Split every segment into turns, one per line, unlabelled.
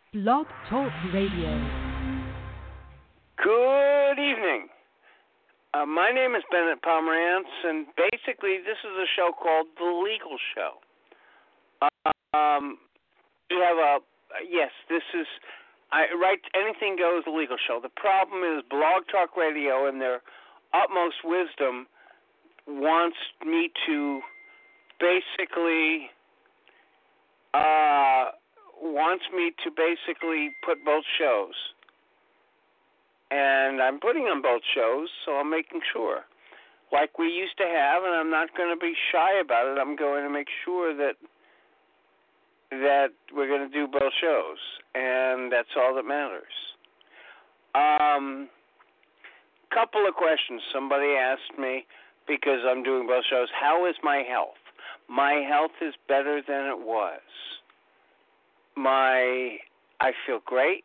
Blog Talk Radio.
Good evening. My name is Bennett Pomerantz, and basically this is a show called The Legal Show. We have this is, Anything Goes, The Legal Show. The problem is Blog Talk Radio, in their utmost wisdom, wants me to basically put both shows. And I'm putting on both shows, so I'm making sure. Like we used to have, and I'm not going to be shy about it. I'm going to make sure that we're going to do both shows, and that's all that matters. Couple of questions. Somebody asked me, because I'm doing both shows, how is my health? My health is better than it was. I feel great.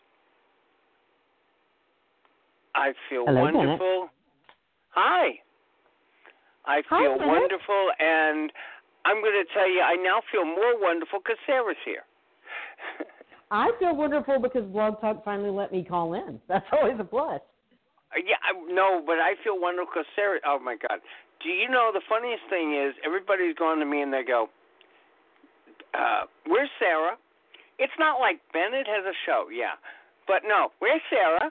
I feel wonderful.
Bennett.
Hi. I feel wonderful, and I'm going to tell you, I now feel more wonderful because Sarah's here.
I feel wonderful because Blog Talk finally let me call in. That's always a plus.
But I feel wonderful because Sarah, oh my God. Do you know the funniest thing is everybody's going to me and they go, where's Sarah? It's not like Bennett has a show, yeah. But no, where's Sarah?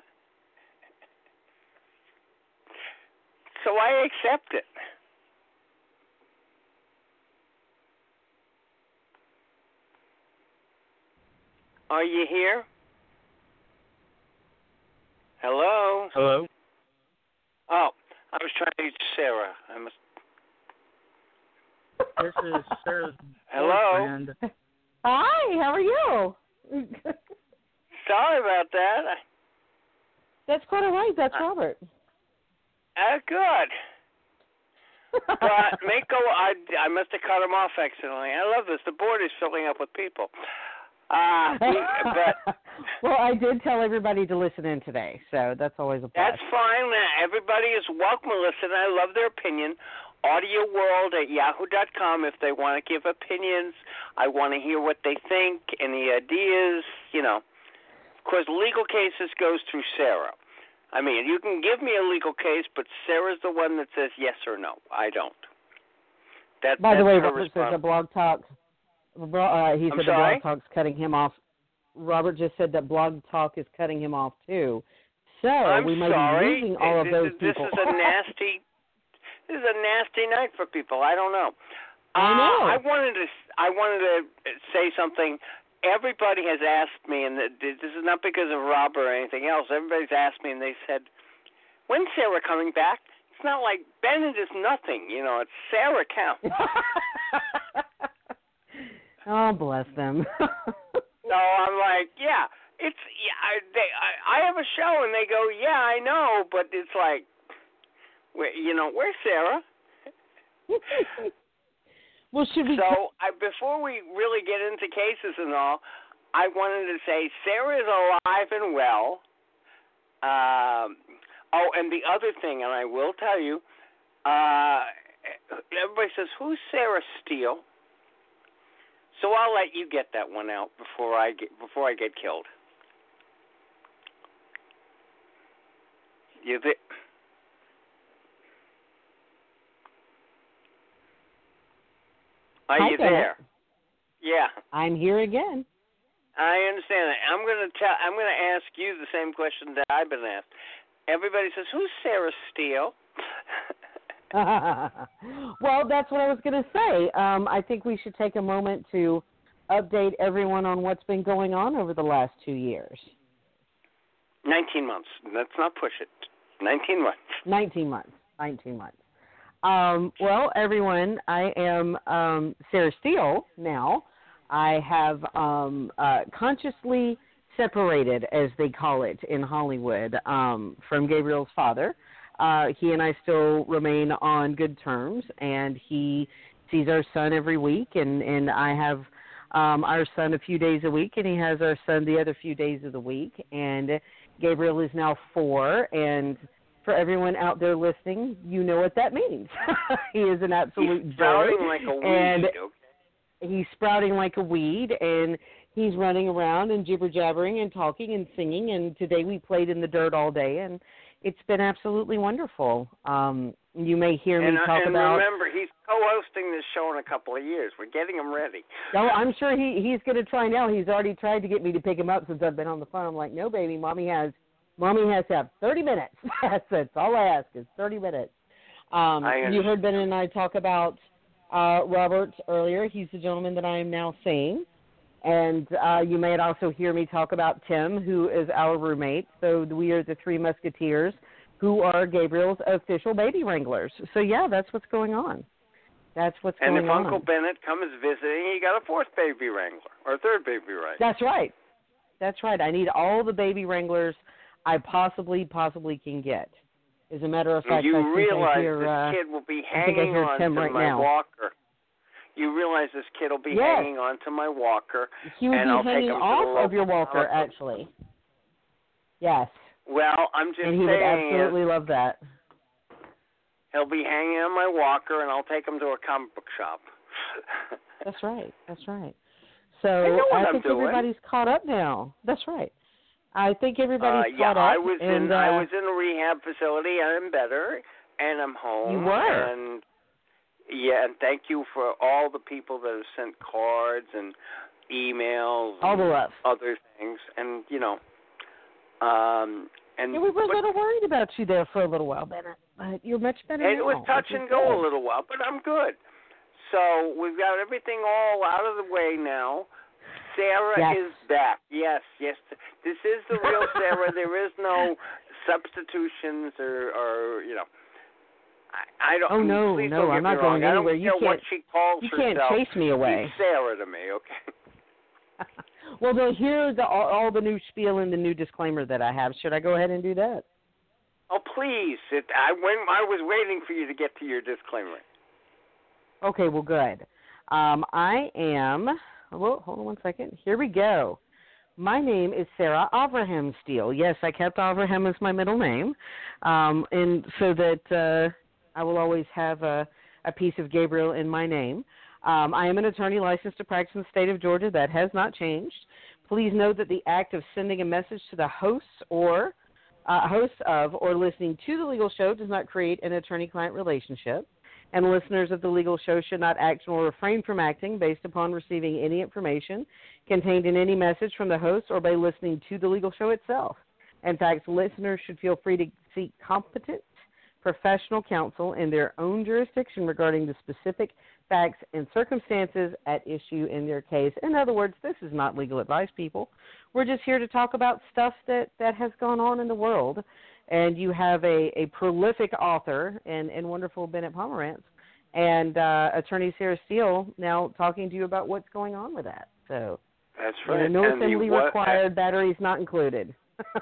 So I accept it. Are you here? Hello?
Hello?
Oh, I was trying to reach Sarah.
This is Sarah's
Hello?
boyfriend.
Hi, how are you?
Sorry about that.
That's quite all right. That's Robert.
Good. But Mako, I must have cut him off accidentally. I love this. The board is filling up with people.
Well, I did tell everybody to listen in today, so that's always a plus.
That's fine. Everybody is welcome to listen. I love their opinion. audioworld@yahoo.com if they want to give opinions. I want to hear what they think, any ideas, Of course, legal cases goes through Sarah. I mean, you can give me a legal case, but Sarah's the one that says yes or no. I don't.
By the way, Robert says that Blog Talk. He said that Blog Talk's cutting him off. Robert just said that Blog Talk is cutting him off too. So we might be losing all of those people.
This is a nasty night for people. I don't know.
I know.
I wanted to say something. Everybody has asked me, and this is not because of Rob or anything else. Everybody's asked me, and they said, "When's Sarah coming back?" It's not like Bennett is nothing. It's Sarah counts.
Oh, bless them.
So I'm like, I have a show, and they go, yeah, I know, but it's like, where's Sarah?
Well, should we?
So before we really get into cases and all, I wanted to say Sarah is alive and well. And the other thing, and I will tell you, everybody says, who's Sarah Steele? So I'll let you get that one out before I get killed. You there? Are you there? Yeah.
I'm here again.
I understand that. I'm going to ask you the same question that I've been asked. Everybody says, "Who's Sarah Steele?"
Well, that's what I was going to say. I think we should take a moment to update everyone on what's been going on over the last 2 years.
19 months. Let's not push it. 19 months.
19 months. Well, everyone, I am Sarah Steele now. I have consciously separated, as they call it in Hollywood, from Gabriel's father. He and I still remain on good terms, and he sees our son every week, and I have our son a few days a week, and he has our son the other few days of the week. And Gabriel is now 4, and for everyone out there listening, you know what that means. He is an absolute joy.
He's sprouting like a weed.
He's sprouting like a weed, and he's running around and jibber-jabbering and talking and singing, and today we played in the dirt all day, and it's been absolutely wonderful. You may hear me talk about...
And remember, he's co-hosting this show in a couple of years. We're getting him ready.
Oh, I'm sure he's going to try now. He's already tried to get me to pick him up since I've been on the phone. I'm like, no, baby, Mommy has to have 30 minutes. That's all I ask is 30 minutes. You heard Ben and I talk about Robert earlier. He's the gentleman that I am now seeing. And you may also hear me talk about Tim, who is our roommate. So we are the three musketeers who are Gabriel's official baby wranglers. So, yeah, that's what's going on. That's what's going on.
And if Uncle Bennett comes visiting, he got a fourth baby wrangler or a third baby wrangler.
That's right. That's right. I need all the baby wranglers I possibly can get. As a matter of fact,
you realize this kid will be hanging on to my walker. You realize this kid will be hanging on to my walker.
He would be hanging off of your walker, actually. Yes.
Well, I'm just saying.
And he would absolutely love that.
He'll be hanging on my walker, and I'll take him to a comic book shop.
That's right. So I think everybody's caught up now. That's right. I think everybody's caught up.
I was in a rehab facility, and I'm better, and I'm home.
You were.
And and thank you for all the people that have sent cards and emails,
all the love,
other things, and and
we were a little worried about you there for a little while, Bennett, but you're much better now.
It was touch and go a little while, but I'm good. So we've got everything all out of the way now. Sarah is back. Yes. This is the real Sarah. There is no substitutions or I don't.
Oh no,
please don't
I'm
get
not
me wrong.
going anywhere.
I don't care what she calls herself.
You can't chase me away.
She's Sarah to me, okay?
Well, they'll hear all the new spiel and the new disclaimer that I have. Should I go ahead and do that?
Oh, please. I was waiting for you to get to your disclaimer.
Okay, well, good. I am. Well, hold on one second. Here we go. My name is Sarah Avraham Steele. Yes, I kept Avraham as my middle name, and so that I will always have a piece of Gabriel in my name. I am an attorney licensed to practice in the state of Georgia. That has not changed. Please note that the act of sending a message to the hosts of or listening to the legal show does not create an attorney-client relationship, and listeners of the legal show should not act or refrain from acting based upon receiving any information contained in any message from the host or by listening to the legal show itself. In fact, listeners should feel free to seek competent professional counsel in their own jurisdiction regarding the specific facts and circumstances at issue in their case. In other words, this is not legal advice, people. We're just here to talk about stuff that has gone on in the world. And you have a prolific author and wonderful Bennett Pomerantz and attorney Sarah Steele now talking to you about what's going on with that. So
that's right.
No assembly required, batteries not included.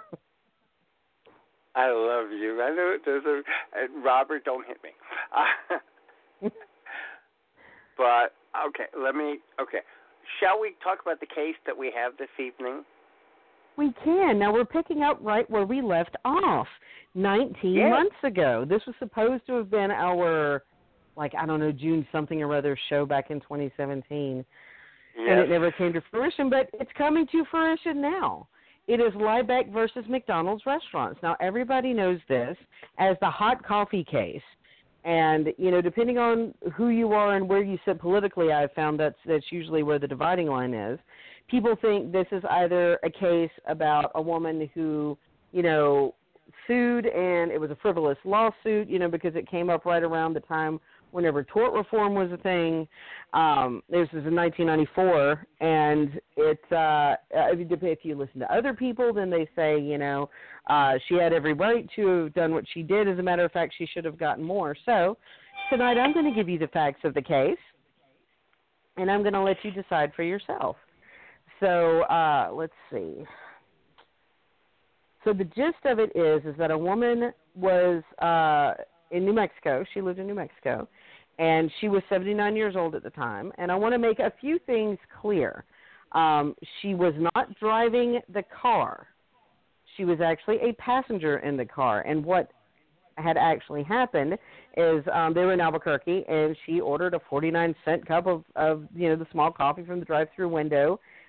I love you. I know there's Robert, don't hit me. But, okay. Shall we talk about the case that we have this evening?
We can. Now, we're picking up right where we left off 19 months ago. This was supposed to have been our, June something or other show back in 2017. Yes. And it never came to fruition, but it's coming to fruition now. It is Liebeck versus McDonald's Restaurants. Now, everybody knows this as the hot coffee case. And, depending on who you are and where you sit politically, I've found that's usually where the dividing line is. People think this is either a case about a woman who, sued and it was a frivolous lawsuit, because it came up right around the time whenever tort reform was a thing. This was in 1994, and if you listen to other people, then they say, she had every right to have done what she did. As a matter of fact, she should have gotten more. So tonight I'm going to give you the facts of the case, and I'm going to let you decide for yourself. So let's see. So the gist of it is that a woman was in New Mexico. She lived in New Mexico, and she was 79 years old at the time. And I want to make a few things clear. She was not driving the car. She was actually a passenger in the car. And what had actually happened is they were in Albuquerque, and she ordered a 49-cent cup of the small coffee from the drive-through window.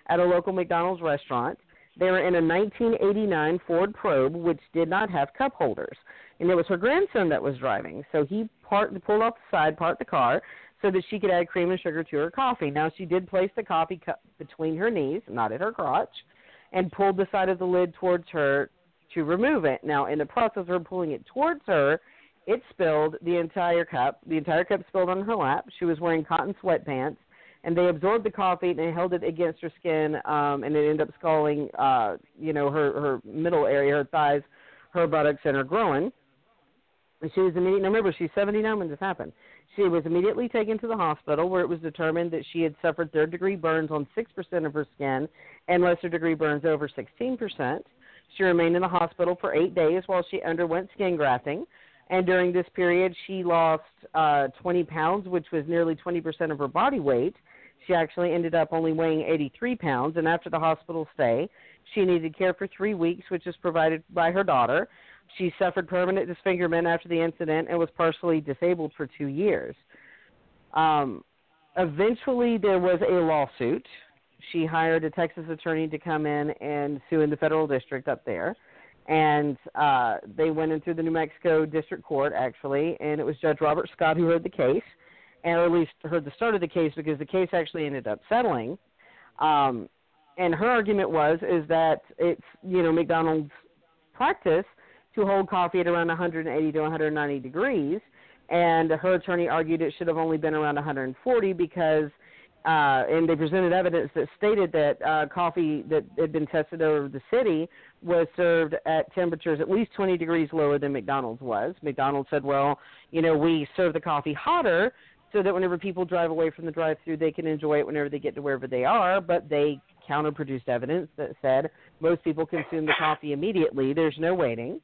at a local McDonald's restaurant. They were in a 1989 Ford Probe, which did not have cup holders. And it was her grandson that was driving. So he pulled off the side, parked the car, so that she could add cream and sugar to her coffee. Now, she did place the coffee cup between her knees, not at her crotch, and pulled the side of the lid towards her to remove it. Now, in the process of her pulling it towards her, it spilled the entire cup. The entire cup spilled on her lap. She was wearing cotton sweatpants, and they absorbed the coffee and they held it against her skin, and it ended up scalding, her middle area, her thighs, her buttocks, and her groin. And she was immediately, remember, she's 79 when this happened. She was immediately taken to the hospital where it was determined that she had suffered third-degree burns on 6% of her skin and lesser-degree burns over 16%. She remained in the hospital for 8 days while she underwent skin grafting. And during this period, she lost 20 pounds, which was nearly 20% of her body weight. She actually ended up only weighing 83 pounds. And after the hospital stay, she needed care for 3 weeks, which was provided by her daughter. She suffered permanent disfigurement after the incident and was partially disabled for 2 years. Eventually, there was a lawsuit. She hired a Texas attorney to come in and sue in the federal district up there. And they went in through the New Mexico District Court, actually, and it was Judge Robert Scott who heard the case, or at least heard the start of the case because the case actually ended up settling. And her argument is that it's, McDonald's practice to hold coffee at around 180 to 190 degrees, and her attorney argued it should have only been around 140 because, and they presented evidence that stated that coffee that had been tested over the city was served at temperatures at least 20 degrees lower than McDonald's was. McDonald's said, well, we serve the coffee hotter so that whenever people drive away from the drive-thru, they can enjoy it whenever they get to wherever they are, but they counterproduced evidence that said most people consume the coffee immediately. There's no waiting.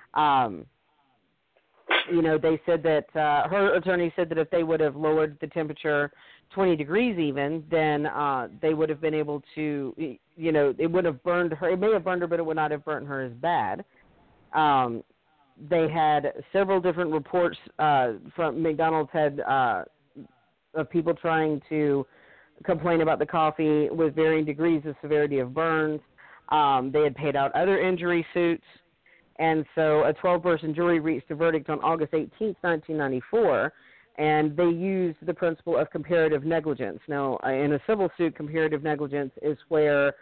They said that her attorney said that if they would have lowered the temperature 20 degrees even, then they would have been able to, it would have burned her. It may have burned her, but it would not have burnt her as bad. They had several different reports from McDonald's had of people trying to complain about the coffee with varying degrees of severity of burns. They had paid out other injury suits. And so a 12-person jury reached a verdict on August 18, 1994, and they used the principle of comparative negligence. Now, in a civil suit, comparative negligence is where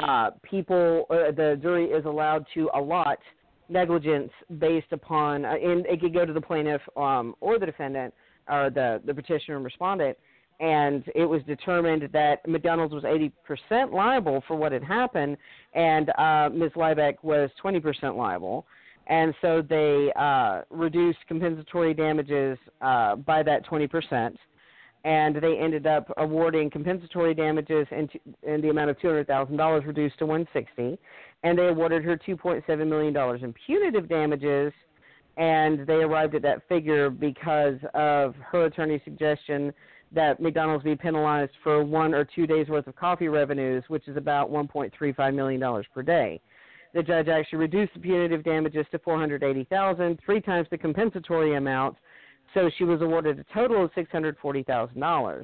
the jury is allowed to allot negligence based upon, and it could go to the plaintiff or the defendant or the petitioner and respondent, and it was determined that McDonald's was 80% liable for what had happened, and Ms. Liebeck was 20% liable. And so they reduced compensatory damages by that 20%, and they ended up awarding compensatory damages in the amount of $200,000 reduced to $160,000, and they awarded her $2.7 million in punitive damages, and they arrived at that figure because of her attorney's suggestion that McDonald's be penalized for 1 or 2 days' worth of coffee revenues, which is about $1.35 million per day. The judge actually reduced the punitive damages to $480,000, 3 times the compensatory amount, so she was awarded a total of $640,000.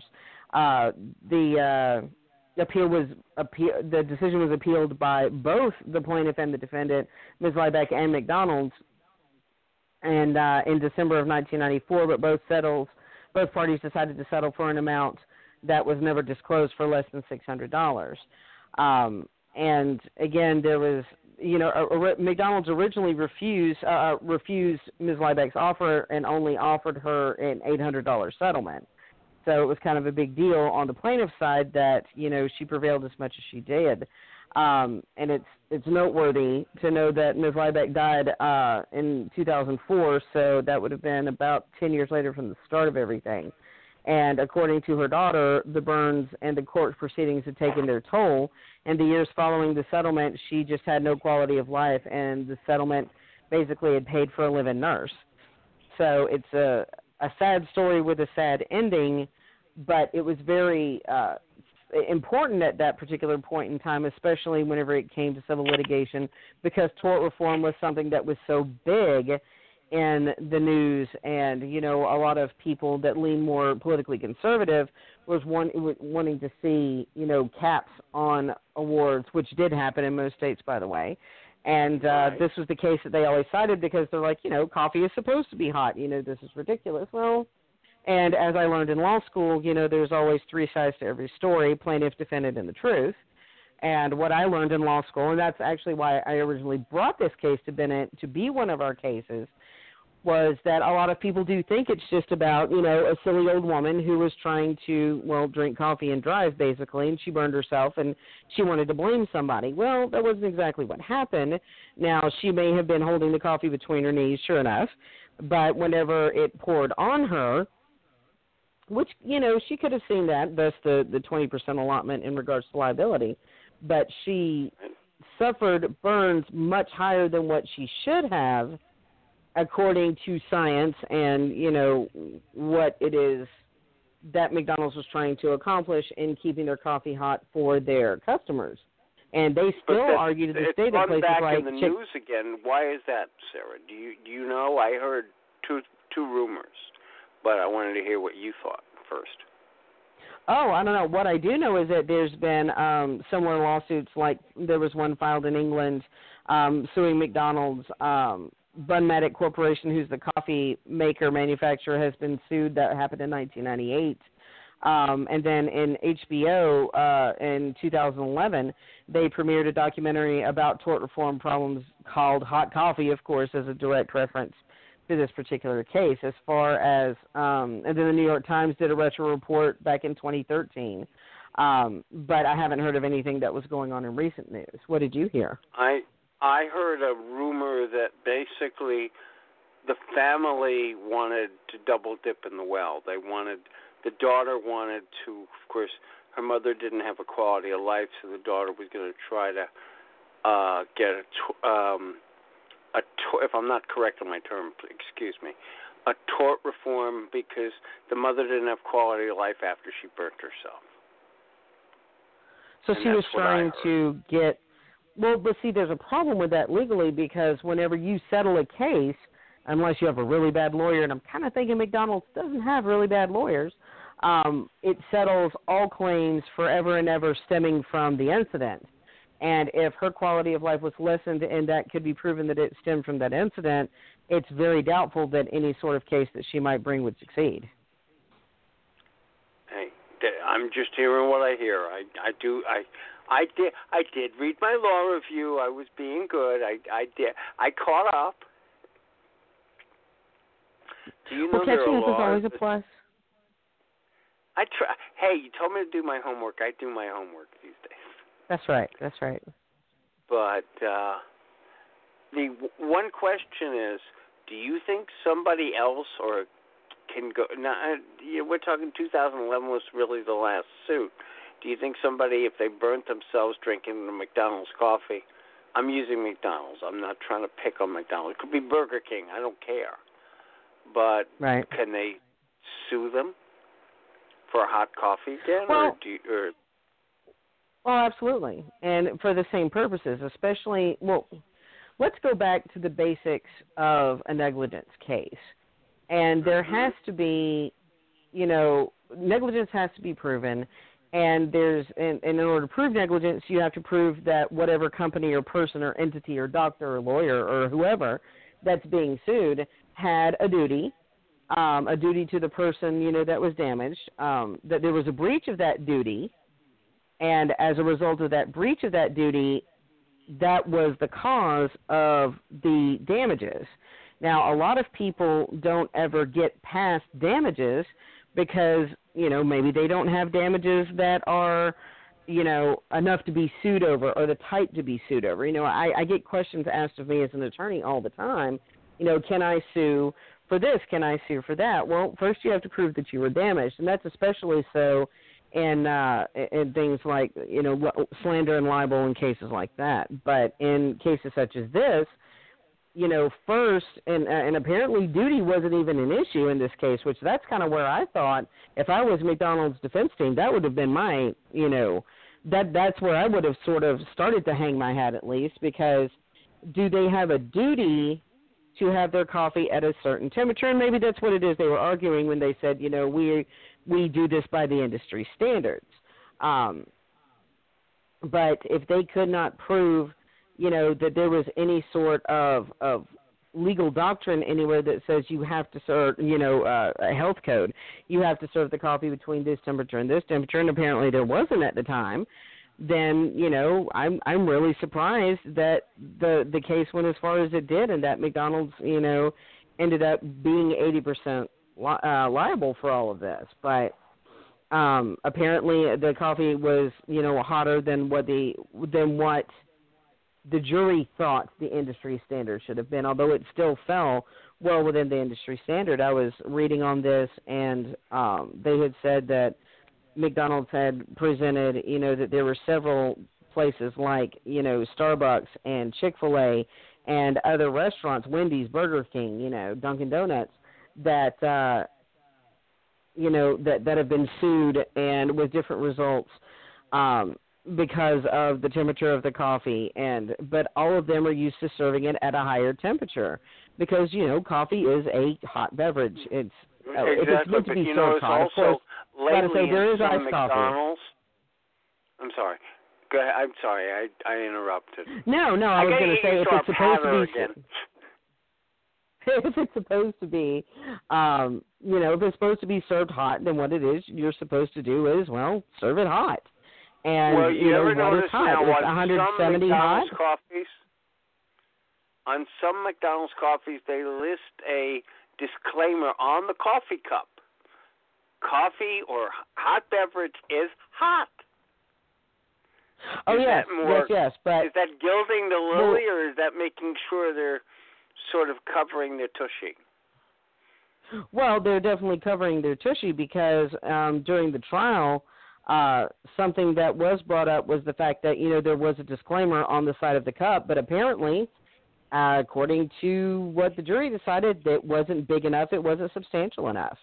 The decision was appealed by both the plaintiff and the defendant, Ms. Liebeck and McDonald's, and in December of 1994, but both parties decided to settle for an amount that was never disclosed for less than $600. And again, there was, McDonald's originally refused Ms. Liebeck's offer and only offered her an $800 settlement. So it was kind of a big deal on the plaintiff's side that, she prevailed as much as she did. And it's noteworthy to know that Ms. Liebeck died in 2004, so that would have been about 10 years later from the start of everything. And according to her daughter, the burns and the court proceedings had taken their toll. And the years following the settlement, she just had no quality of life, and the settlement basically had paid for a live-in nurse. So it's a sad story with a sad ending, but it was very important at that particular point in time, especially whenever it came to civil litigation, because tort reform was something that was so big in the news, and a lot of people that lean more politically conservative was wanting to see caps on awards, which did happen in most states, by the way. And this was the case that they always cited because they're like, coffee is supposed to be hot. This is ridiculous. Well, and as I learned in law school, there's always three sides to every story: plaintiff, defendant, and the truth. And what I learned in law school, and that's actually why I originally brought this case to Bennett to be one of our cases, was that a lot of people do think it's just about, a silly old woman who was trying to, drink coffee and drive, basically, and she burned herself and she wanted to blame somebody. Well, that wasn't exactly what happened. Now, she may have been holding the coffee between her knees, sure enough, but whenever it poured on her, which, she could have seen that, thus the 20% allotment in regards to liability, but she suffered burns much higher than what she should have, according to science and, what it is that McDonald's was trying to accomplish in keeping their coffee hot for their customers. And they still argue to this day that places
back
like
in the news again. Why is that, Sarah? Do you know? I heard two rumors, but I wanted to hear what you thought first.
Oh, I don't know. What I do know is that there's been similar lawsuits, like there was one filed in England suing McDonald's. Bunmatic Corporation, who's the coffee maker manufacturer, has been sued. That happened in 1998. And then in HBO in 2011, they premiered a documentary about tort reform problems called Hot Coffee, of course, as a direct reference to this particular case. As far as, and then the New York Times did a retro report back in 2013. But I haven't heard of anything that was going on in recent news. What did you hear?
I heard a rumor that basically the family wanted to double dip in the well. The daughter wanted to, of course, her mother didn't have a quality of life, so the daughter was going to try to get if I'm not correct on my term, excuse me, a tort reform because the mother didn't have quality of life after she burnt herself.
So she was trying to get, well, but see, there's a problem with that legally because whenever you settle a case, unless you have a really bad lawyer, and I'm kind of thinking McDonald's doesn't have really bad lawyers, it settles all claims forever and ever stemming from the incident. And if her quality of life was lessened and that could be proven that it stemmed from that incident, it's very doubtful that any sort of case that she might bring would succeed.
Hey, I'm just hearing what I hear. I did read my law review. I was being good. I did. I caught up. Do you know
well, catching up is always a plus.
I try. Hey, you told me to do my homework. I do my homework these days.
That's right. That's right.
But the one question is, do you think somebody else or can go? Now, we're talking 2011 was really the last suit. Do you think somebody, if they burnt themselves drinking the McDonald's coffee, I'm using McDonald's. I'm not trying to pick on McDonald's. It could be Burger King. I don't care. But
right.
Can they sue them for hot coffee again?
Well,
Well,
absolutely, and for the same purposes, especially, well, let's go back to the basics of a negligence case. And there has to be, negligence has to be proven, and in order to prove negligence, you have to prove that whatever company or person or entity or doctor or lawyer or whoever that's being sued had a duty to the person, that was damaged, that there was a breach of that duty. And as a result of that breach of that duty, that was the cause of the damages. Now, a lot of people don't ever get past damages because, maybe they don't have damages that are, enough to be sued over or the type to be sued over. I get questions asked of me as an attorney all the time, can I sue for this? Can I sue for that? Well, first you have to prove that you were damaged, and that's especially so in things like, slander and libel and cases like that. But in cases such as this, first, and apparently duty wasn't even an issue in this case, which that's kind of where I thought if I was McDonald's defense team, that would have been my, that's where I would have sort of started to hang my hat at least, because do they have a duty to have their coffee at a certain temperature, and maybe that's what it is they were arguing when they said, we do this by the industry standards. But if they could not prove, that there was any sort of legal doctrine anywhere that says you have to serve, a health code, you have to serve the coffee between this temperature and this temperature, and apparently there wasn't at the time, then, I'm really surprised that the case went as far as it did, and that McDonald's, ended up being 80% liable for all of this. But apparently the coffee was, hotter than what the jury thought the industry standard should have been, although it still fell well within the industry standard. I was reading on this, and they had said that McDonald's had presented, that there were several places like, Starbucks and Chick-fil-A and other restaurants, Wendy's, Burger King, Dunkin' Donuts, that, that have been sued and with different results because of the temperature of the coffee. But all of them are used to serving it at a higher temperature because, coffee is a hot beverage. It's
exactly,
if it's meant to be served hot, of course.
Lately,
say there is iced
McDonald's. I'm sorry. Go ahead. I'm sorry. I interrupted.
No. I was going to say if it's supposed to be.
Again.
If it's supposed to be, if it's supposed to be served hot, then what it is you're supposed to do is, serve it hot. And
well, you ever
what
notice
is hot?
now
It's 170 hot.
On some McDonald's coffees, they list a disclaimer on the coffee cup. Coffee or hot beverage is hot.
Oh, yes, but...
Is that gilding the lily, or is that making sure they're sort of covering their tushy?
Well, they're definitely covering their tushy because during the trial, something that was brought up was the fact that, there was a disclaimer on the side of the cup, but apparently, according to what the jury decided, it wasn't big enough, it wasn't substantial enough.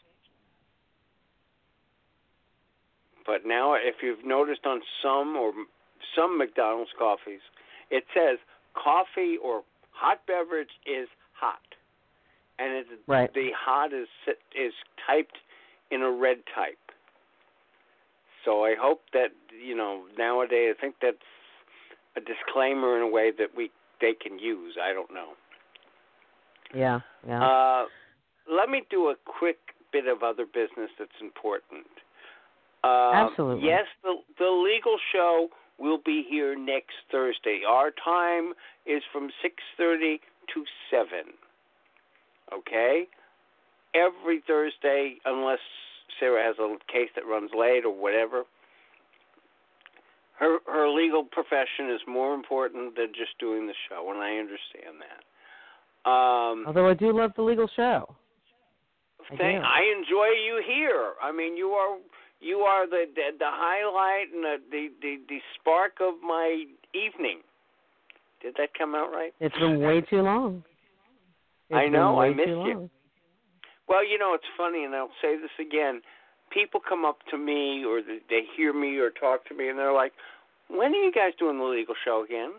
But now, if you've noticed on some McDonald's coffees, it says coffee or hot beverage is hot, and
right.
The hot is typed in a red type. So I hope that nowadays I think that's a disclaimer in a way that they can use. I don't know.
Yeah.
Let me do a quick bit of other business that's important.
Absolutely.
Yes, the legal show will be here next Thursday. Our time is from 6:30 to 7. Okay? Every Thursday, unless Sarah has a case that runs late or whatever. Her legal profession is more important than just doing the show, and I understand that.
Although I do love the legal show.
I enjoy you here. I mean, you are the highlight and the spark of my evening. Did that come out right?
It's been way too long.
I know. I missed you. Well, it's funny, and I'll say this again. People come up to me or they hear me or talk to me, and they're like, when are you guys doing the legal show again?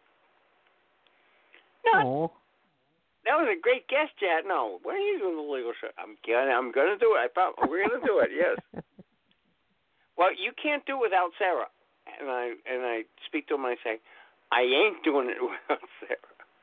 No. That was a great guest, Chad. No, when are you doing the legal show? I'm gonna do it. We're gonna do it. Yes. Well, you can't do it without Sarah. And I speak to him and I say, I ain't doing it without Sarah.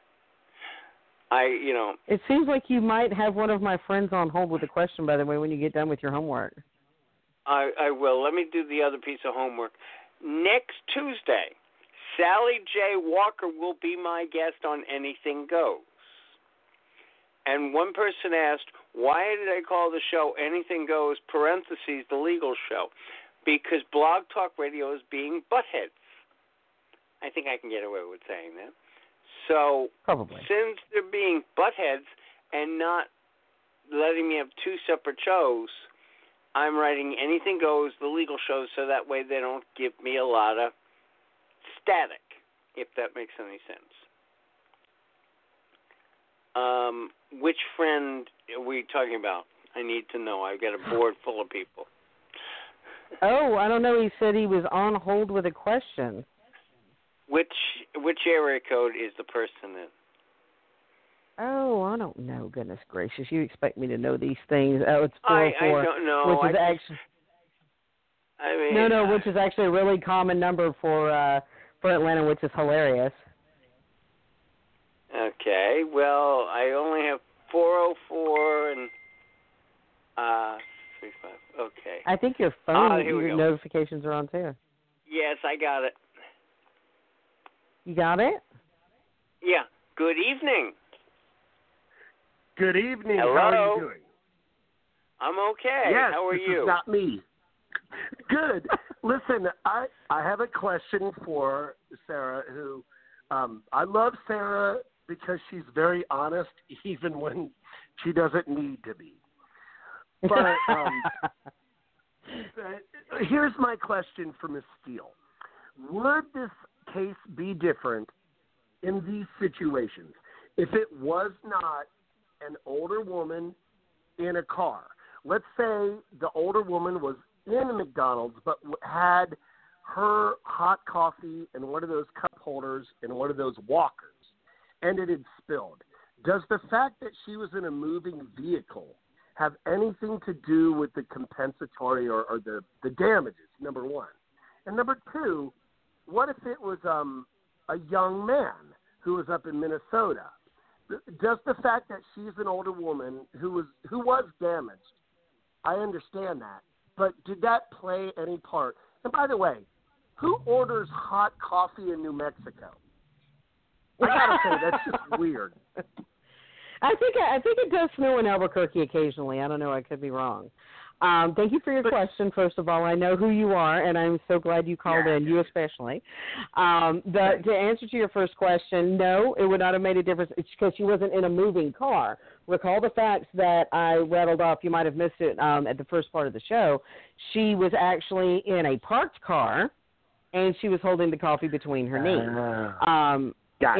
It seems like you might have one of my friends on hold with a question, by the way, when you get done with your homework.
I will. Let me do the other piece of homework. Next Tuesday, Sally J. Walker will be my guest on Anything Goes. And one person asked, why did I call the show Anything Goes, parentheses, the legal show? Because Blog Talk Radio is being buttheads. I think I can get away with saying that. So,
probably. Since
they're being buttheads and not letting me have two separate shows, I'm writing Anything Goes, the legal show, so that way they don't give me a lot of static, if that makes any sense. Which friend are we talking about? I need to know. I've got a board full of people.
Oh, I don't know. He said he was on hold with a question.
Which area code is the person in?
Oh, I don't know. Goodness gracious, you expect me to know these things? Oh, it's 404,
I don't know.
which is actually no, which is actually a really common number for Atlanta, which is hilarious.
Okay, well, I only have 404 and 35. Okay.
I think your phone
your
notifications are on too.
Yes, I got it.
You got it?
Yeah. Good evening.
Good evening.
Hello.
How are you doing?
I'm okay.
Yes,
How are
this
you?
is not me. Good. Listen, I have a question for Sarah, who I love Sarah because she's very honest, even when she doesn't need to be. But here's my question for Ms. Steele. Would this case be different in these situations if it was not an older woman in a car? Let's say the older woman was in a McDonald's but had her hot coffee in one of those cup holders in one of those walkers, and it had spilled. Does the fact that she was in a moving vehicle have anything to do with the compensatory or the damages, number one? And number two, what if it was a young man who was up in Minnesota? Does the fact that she's an older woman who was damaged, I understand that, but did that play any part? And by the way, who orders hot coffee in New Mexico? I gotta say, that's just weird.
I think it does snow in Albuquerque occasionally. I don't know. I could be wrong. Thank you for your question, first of all. I know who you are, and I'm so glad you called in, you especially. To answer to your first question, no, it would not have made a difference. It's because she wasn't in a moving car. Recall the facts that I rattled off. You might have missed it at the first part of the show. She was actually in a parked car, and she was holding the coffee between her knees.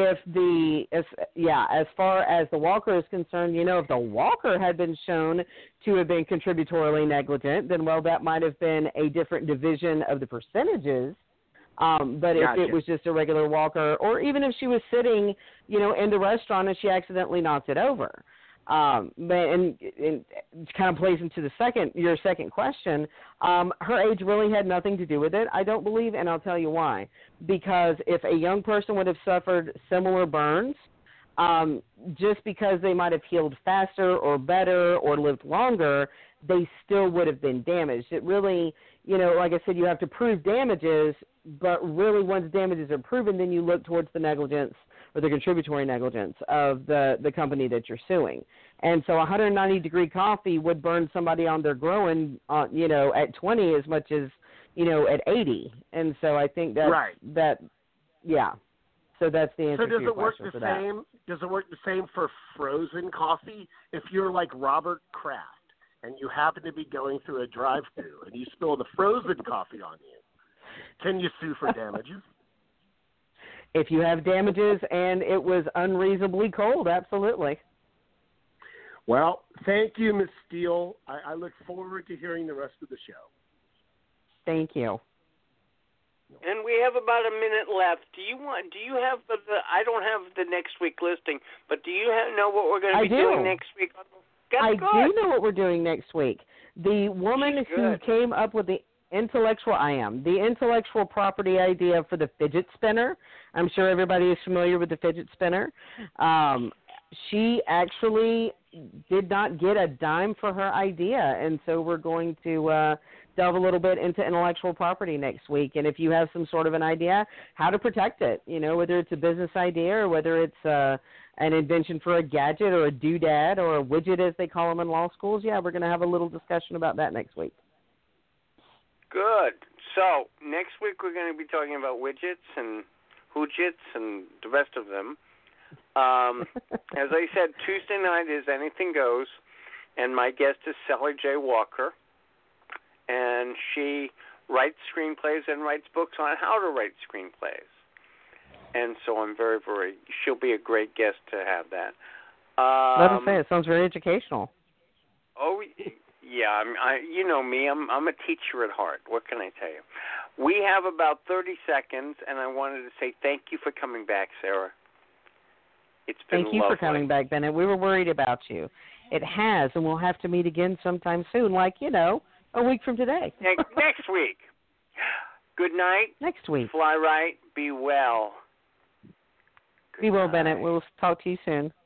As far as the walker is concerned, if the walker had been shown to have been contributory negligent, then, well, that might have been a different division of the percentages. But if it was just a regular walker, or even if she was sitting, in the restaurant and she accidentally knocked it over. And it kind of plays into your second question. Her age really had nothing to do with it, I don't believe, and I'll tell you why. Because if a young person would have suffered similar burns, just because they might have healed faster or better or lived longer, they still would have been damaged. It really, like I said, you have to prove damages, but really once damages are proven, then you look towards the negligence or the contributory negligence of the company that you're suing. And so 190-degree coffee would burn somebody on their groin, at 20 as much as, at 80. And so I think So that's the answer to your question for that.
Does it work the same for frozen coffee? If you're like Robert Kraft and you happen to be going through a drive-thru and you spill the frozen coffee on you, can you sue for damages?
If you have damages and it was unreasonably cold, absolutely.
Well, thank you, Ms. Steele. I look forward to hearing the rest of the show.
Thank you.
And we have about a minute left. Do you have I don't have the next week listing, but do you know what we're going to be doing next week?
I do know what we're doing next week. The woman who came up with the intellectual property idea for the fidget spinner. I'm sure everybody is familiar with the fidget spinner. She actually did not get a dime for her idea, and so we're going to delve a little bit into intellectual property next week. And if you have some sort of an idea how to protect it, whether it's a business idea or whether it's an invention for a gadget or a doodad or a widget, as they call them in law schools, we're going to have a little discussion about that next week.
Good. So next week we're going to be talking about widgets and hoojits and the rest of them. As I said, Tuesday night is Anything Goes, and my guest is Sally J. Walker, and she writes screenplays and writes books on how to write screenplays. And so I'm she'll be a great guest to have that.
Let me say, it sounds very educational.
Oh, yeah, you know me. I'm a teacher at heart. What can I tell you? We have about 30 seconds, and I wanted to say thank you for coming back, Sarah. It's been
Thank you
lovely.
for coming back, Bennett. We were worried about you. It has, and we'll have to meet again sometime soon, like, a week from today.
Next week. Good night.
Next week.
Fly right. Be well.
Be well,
Good
Bennett.
night.
We'll talk to you soon.